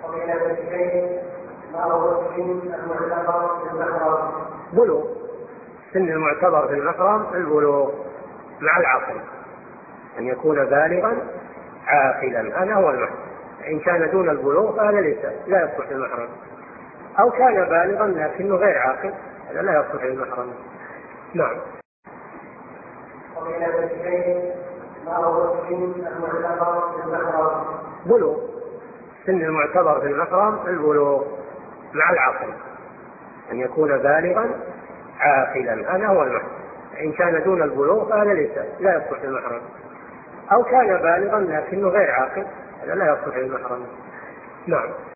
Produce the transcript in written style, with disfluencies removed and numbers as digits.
بلوغ. السن المعتبر في المحرم البلوغ مع العقل، أن يكون بالغا عاقلا، هذا هو المحرم. إن كان دون البلوغ فهذا لا يصلح المحرم، أو كان بالغا لكنه غير عاقل، هذا لا يصلح المحرم. نعم. بلوغ. السن المعتبر في المحرم البلوغ مع العقل، أن يكون بالغا عاقلا، هذا هو المحرم. إن كان دون البلوغ فهذا لا يصلح المحرم، أو كان بالغا لكنه غير عاقل، هذا لا يصلح المحرم. نعم.